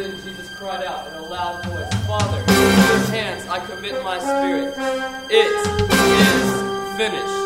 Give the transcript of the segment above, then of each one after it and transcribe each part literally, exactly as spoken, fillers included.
Then Jesus cried out in a loud voice, Father, into your hands I commit my spirit. It is finished.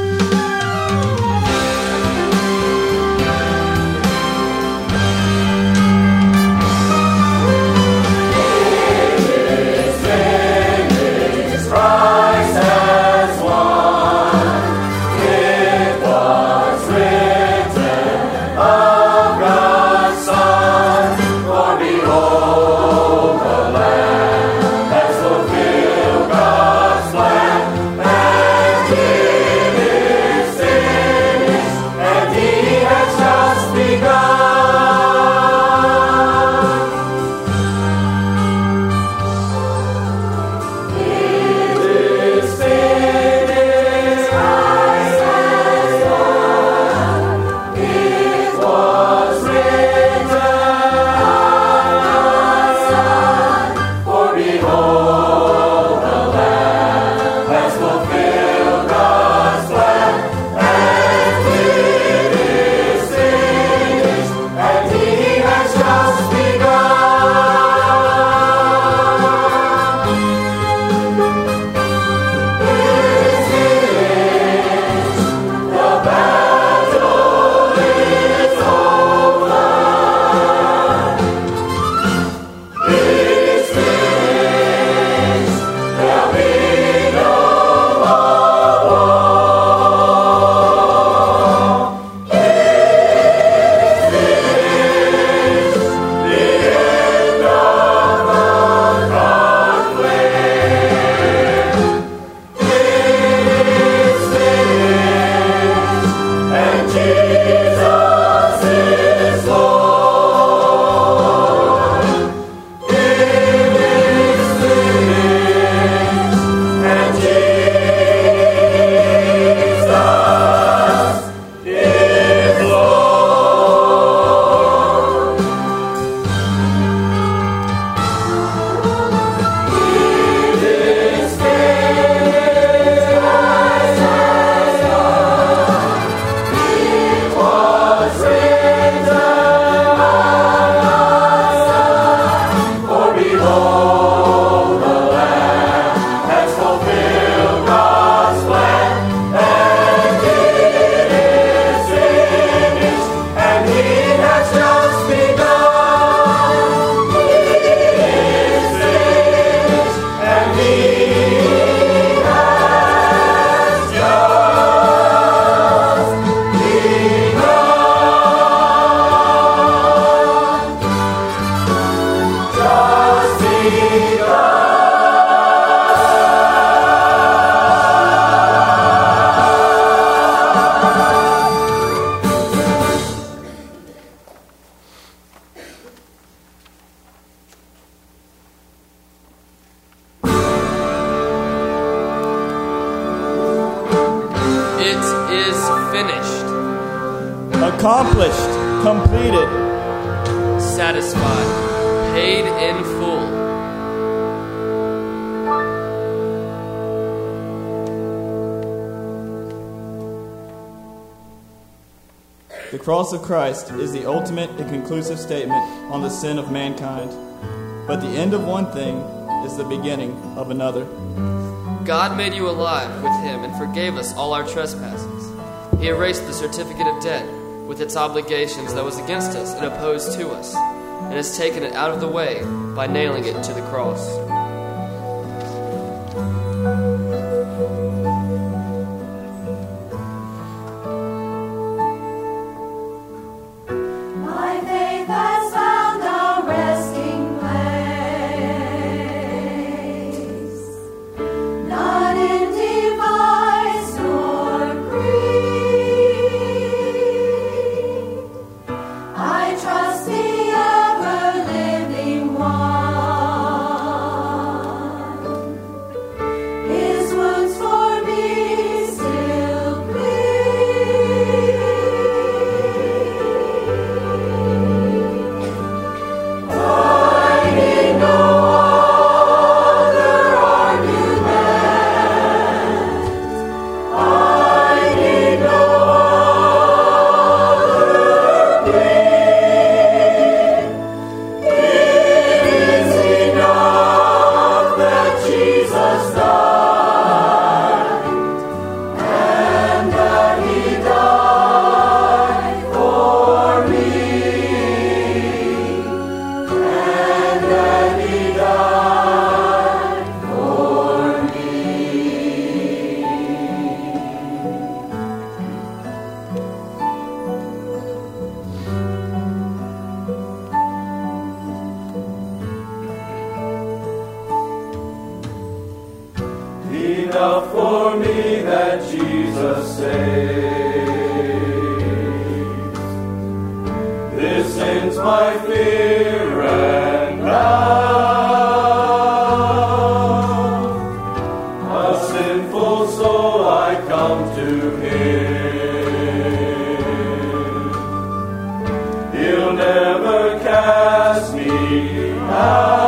Accomplished, completed, satisfied, paid in full. The cross of Christ is the ultimate and conclusive statement on the sin of mankind. But the end of one thing is the beginning of another. God made you alive with him and forgave us all our trespasses. He erased the certificate of debt with its obligations that was against us and opposed to us, and has taken it out of the way by nailing it to the cross. I trust the ever-living one. my fear and doubt. A sinful soul I come to Him. He'll never cast me out.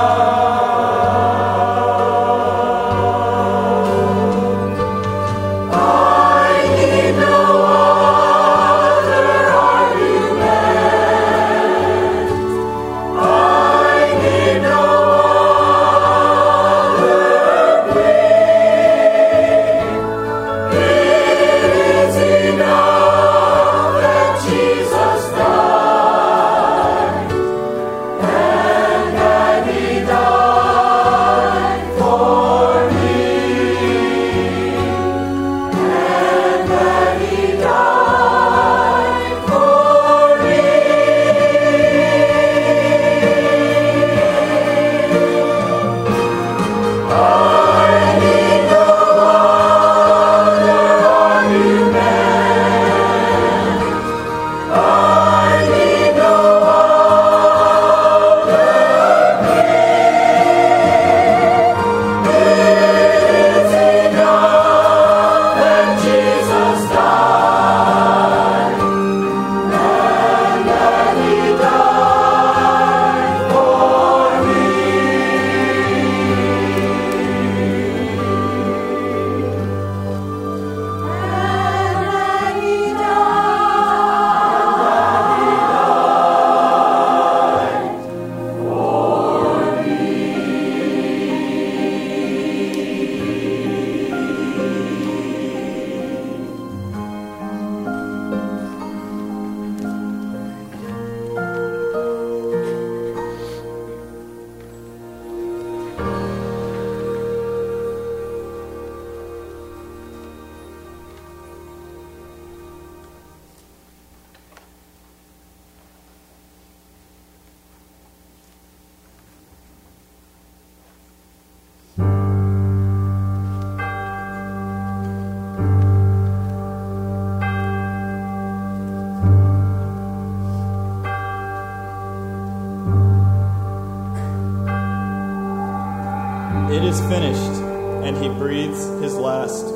It is finished, and he breathes his last.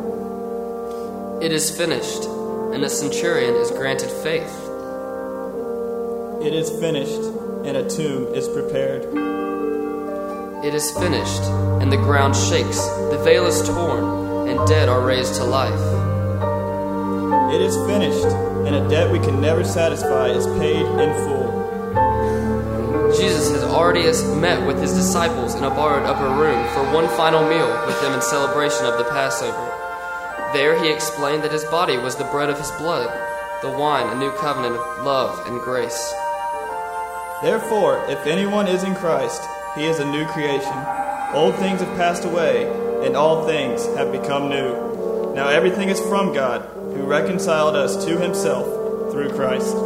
It is finished, and the centurion is granted faith. It is finished, and a tomb is prepared. It is finished, and the ground shakes, the veil is torn, and dead are raised to life. It is finished, and a debt we can never satisfy is paid in full. Jesus has already met with his disciples in a borrowed upper room for one final meal with them in celebration of the Passover. There he explained that his body was the bread of his blood, the wine a new covenant of love and grace. Therefore, if anyone is in Christ, he is a new creation. Old things have passed away, and all things have become new. Now everything is from God, who reconciled us to himself through Christ.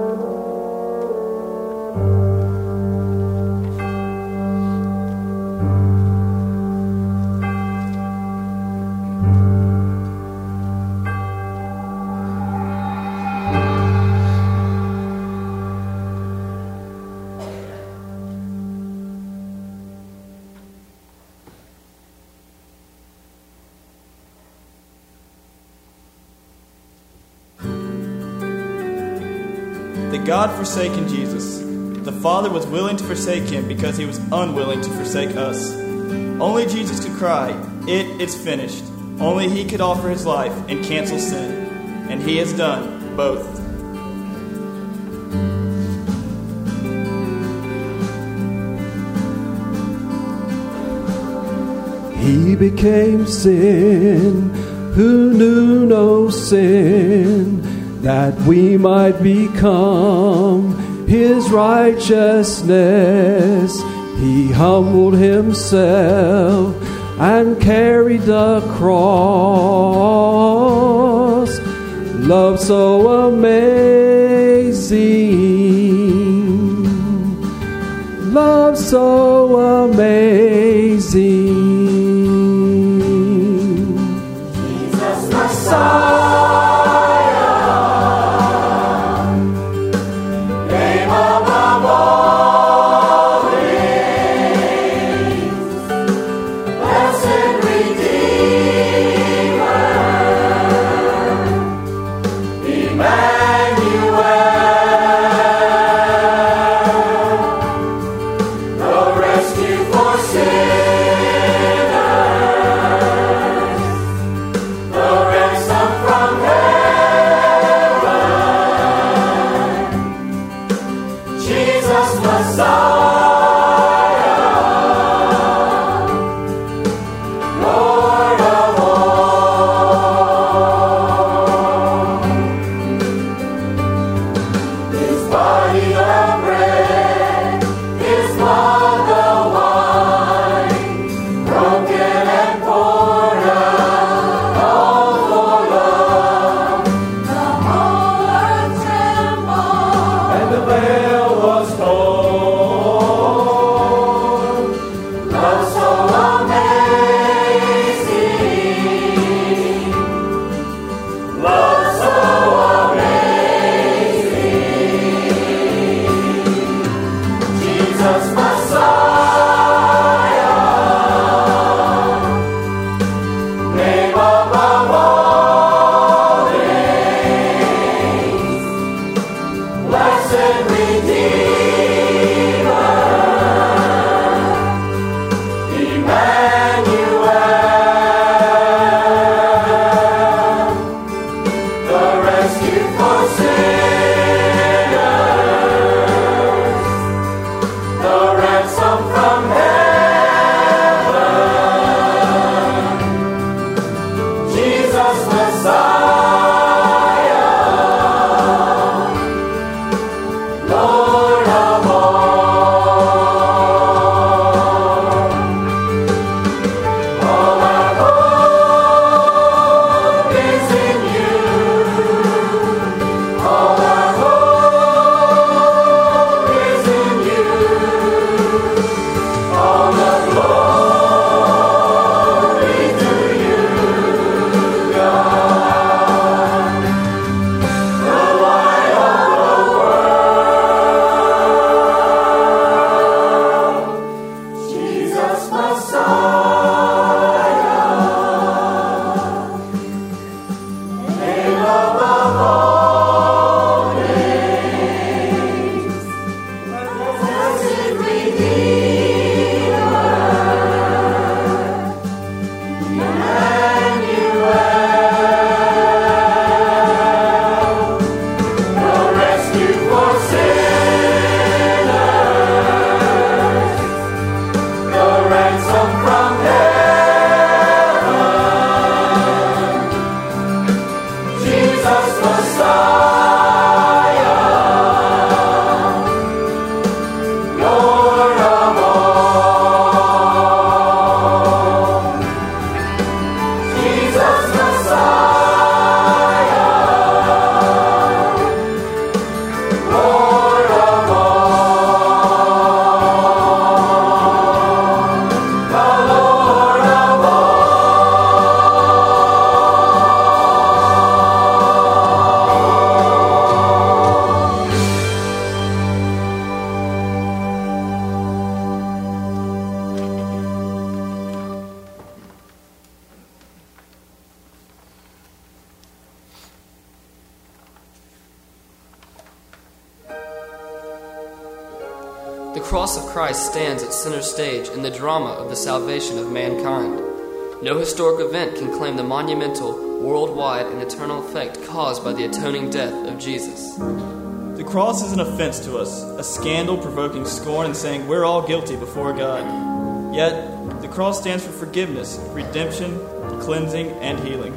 The God-forsaken Jesus. The Father was willing to forsake him because he was unwilling to forsake us. Only Jesus could cry, "It is finished." Only he could offer his life and cancel sin. And he has done both. He became sin who knew no sin, that we might become his righteousness. He humbled himself and carried the cross. Love so amazing, love so amazing. Jesus Messiah, name of The cross of Christ stands at center stage in the drama of the salvation of mankind. No historic event can claim the monumental, worldwide, and eternal effect caused by the atoning death of Jesus. The cross is an offense to us, a scandal provoking scorn and saying we're all guilty before God. Yet, the cross stands for forgiveness, redemption, cleansing, and healing.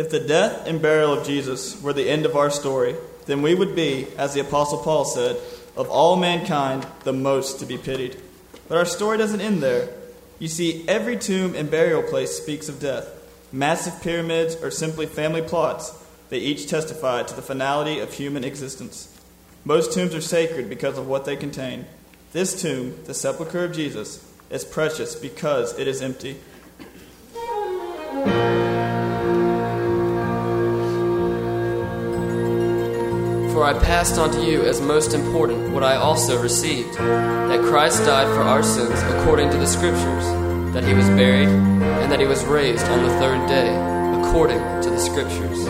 If the death and burial of Jesus were the end of our story, then we would be, as the Apostle Paul said, of all mankind, the most to be pitied. But our story doesn't end there. You see, every tomb and burial place speaks of death. Massive pyramids or simply family plots, they each testify to the finality of human existence. Most tombs are sacred because of what they contain. This tomb, the sepulchre of Jesus, is precious because it is empty. For I passed on to you as most important what I also received, that Christ died for our sins according to the Scriptures, that he was buried, and that he was raised on the third day, according to the Scriptures.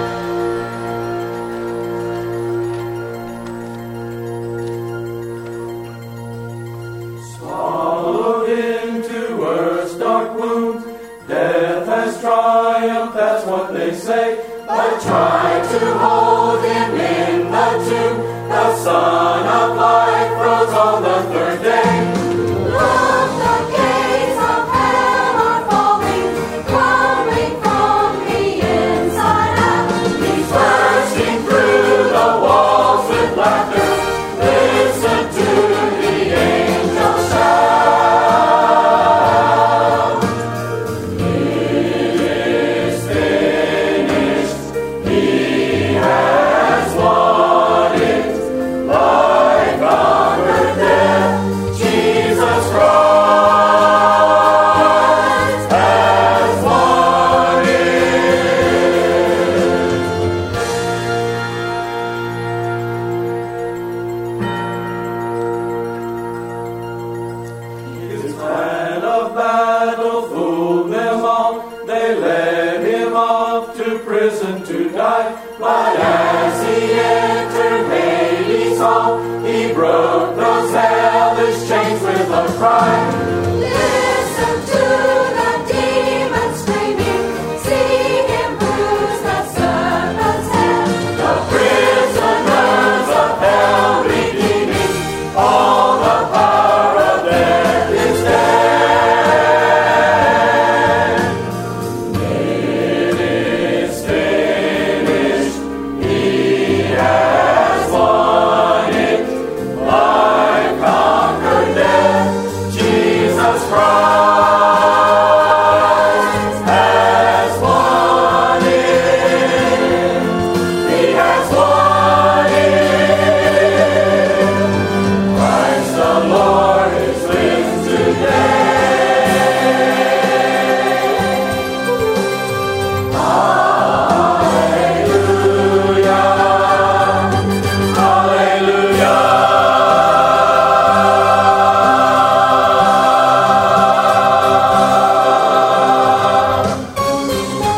Swallowed into earth's dark wounds, death has triumphed, that's what they say. But try to hold him in the tomb. The Son of Life rose on the third day. Look, the gates of hell are falling, crumbling from the inside out. He's bursting through the walls with laughter. Listen to the angels shout. It is finished. He has won it. Life conquered death. Jesus Christ has won it. His plan of battle fooled them all. They led him off to prison to die. But as he entered Hades' hall, he broke those hellish chains with a cry. Listen to the demons screaming, see him bruise the serpent's head. The prisoners of hell redeeming, all the power of death is dead. It is finished. He has won it. Life conquered death. Jesus Christ has won it. He has won it. Christ the Lord is risen today. Hallelujah. Hallelujah.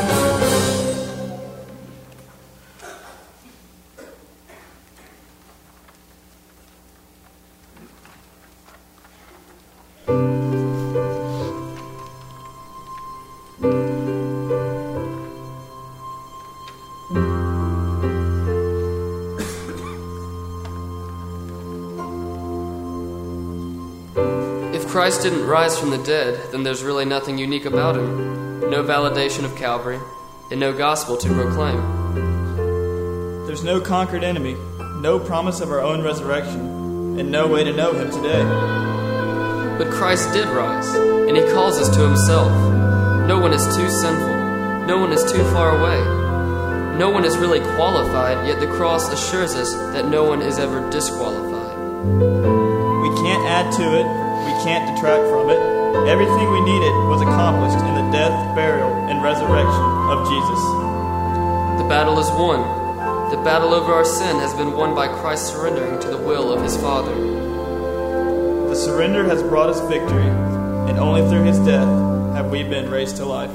If Christ didn't rise from the dead, then there's really nothing unique about him. No validation of Calvary, and no gospel to proclaim. There's no conquered enemy, no promise of our own resurrection, and no way to know him today. But Christ did rise, and he calls us to himself. No one is too sinful. No one is too far away. No one is really qualified, yet the cross assures us that no one is ever disqualified. We can't add to it, we can't detract from it. Everything we needed was accomplished in the death, burial, and resurrection of Jesus. The battle is won. The battle over our sin has been won by Christ surrendering to the will of his Father. The surrender has brought us victory, and only through his death have we been raised to life.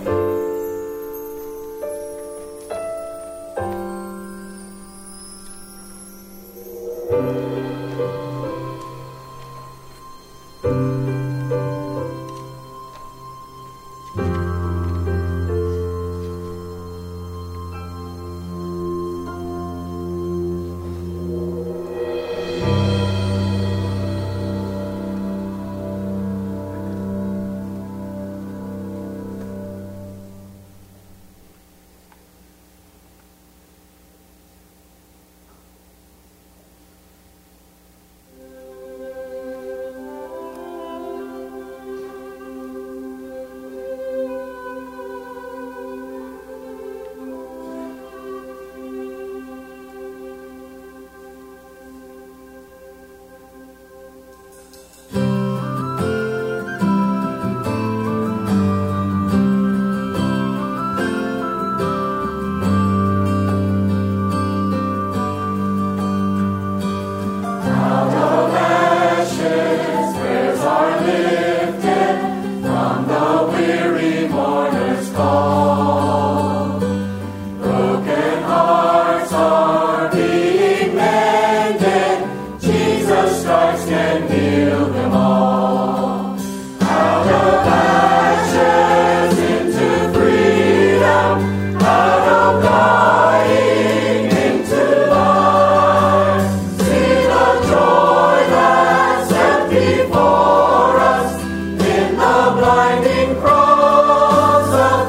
Jesus' stripes can heal them all. Out of ashes into freedom, out of dying into life. See the joy that's set before us in the blinding cross of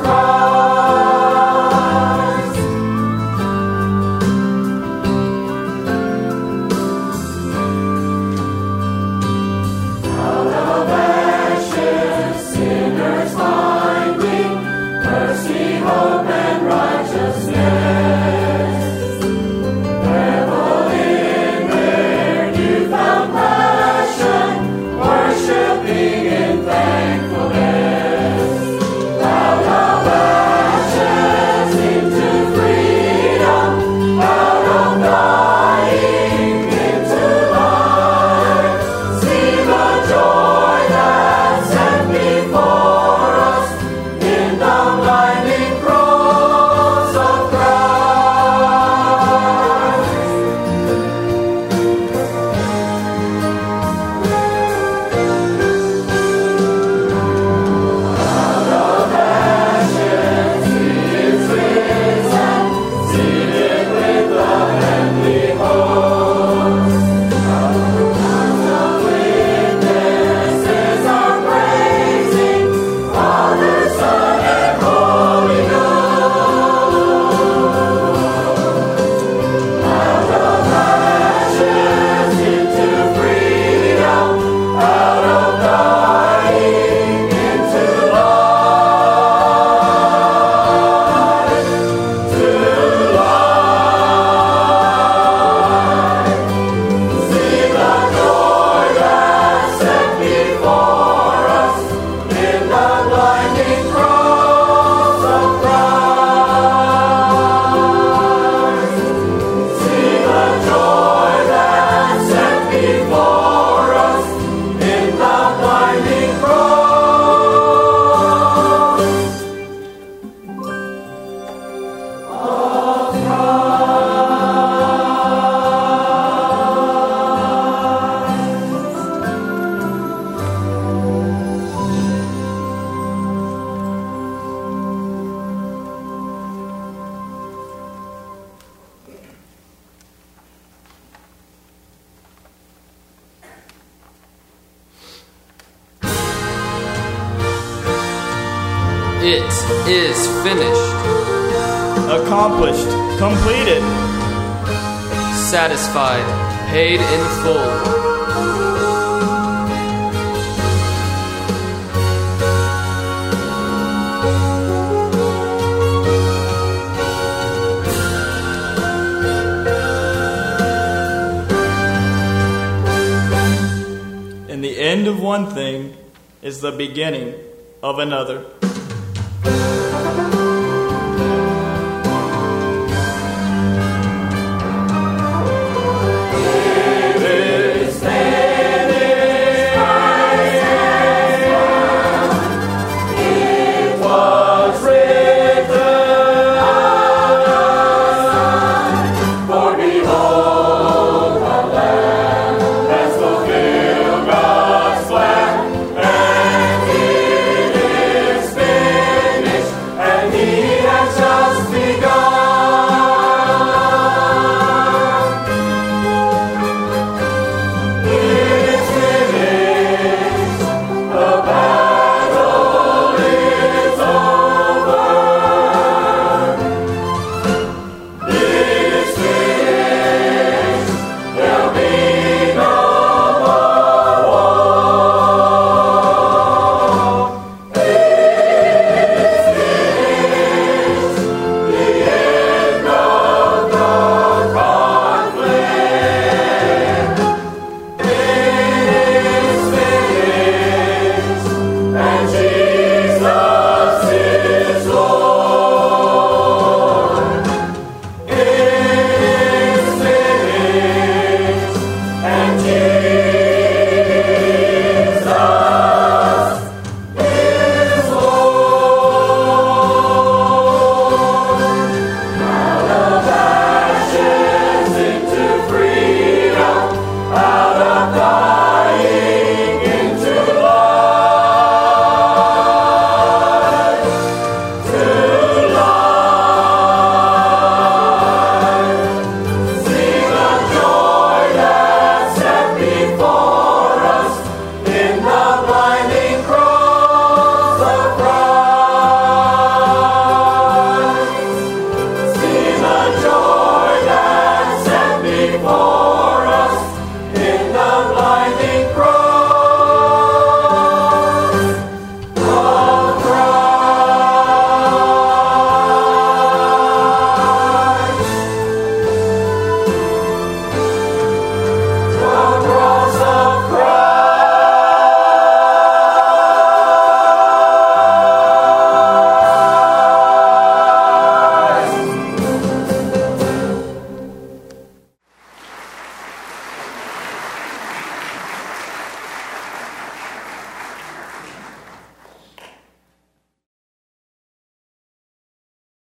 Christ. Out of ashes, sinners finding mercy, hope, and righteousness. Revel in their newfound passion, worshiping in thankfulness. Out of ashes into freedom, out of dying into life. See the joy that's set before us in the blinding cross of Christ. Out of ashes He is risen, seated with the heavenly host. Thousands of witnesses are praising Father, Son, and Holy Ghost. Out of ashes into freedom, out of dying into life, to life. See the joy that's set before us in the blinding cross of Christ. See the joy that's set before us in the blinding cross. It is finished. Accomplished. Completed. Satisfied. Paid in full. And the end of one thing is the beginning of another.